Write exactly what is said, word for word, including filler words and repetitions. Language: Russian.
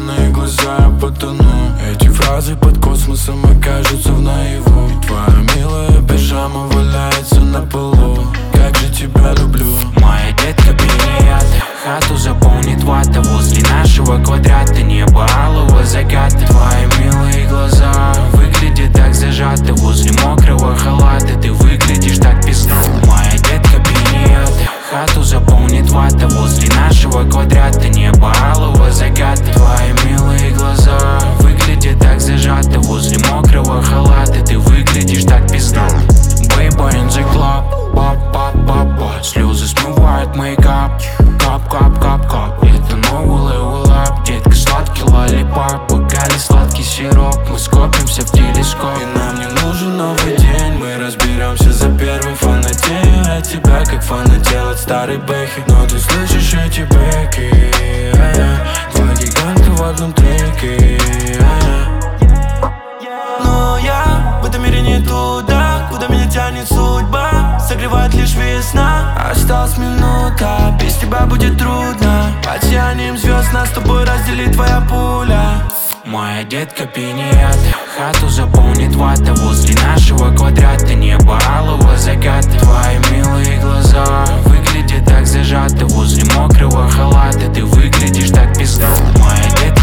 зеленые глаза, я потону. Эти фразы под космосом окажутся в наяву. Твоя милая пижама валяется на полу. Как же тебя люблю. Моя детка привет. Хату заполнит вата. Возле нашего квадрата небо алого заката. Твои милые глаза выглядят так зажаты. Возле мокрого халата ты выглядишь так пизда. Моя детка привет. Хату заполнит вата. Возле нашего квадрата небо алого заката. Твои милые глаза выглядят так зажаты. Возле мокрого халата ты выглядишь так пизда. Baby in the club, пап, пап, пап, пап. Слезы смывают мейкап. Кап, кап, кап, кап. Это новый level up. Детка, сладкий лоллипап. Бокале сладкий сироп. Мы скопимся в телескоп. И нам не нужен новый день. Мы разберемся за первой фанатею. От тебя как фанател от старой бэхи. Но ты слышишь эти бэки? Два гиганта в одном треке. Но я в этом мире не туда, куда меня тянет судьба. Согревает лишь весна. Осталась минута, без тебя будет трудно. Под сиянием звезд нас с тобой разделит твоя пуля. Моя детка пинет. Хату заполнит вата. Возле нашего квадрата небо алого заката. Твои милые глаза выглядят так зажаты. Возле мокрого халата ты выглядишь так пизда. Моя детка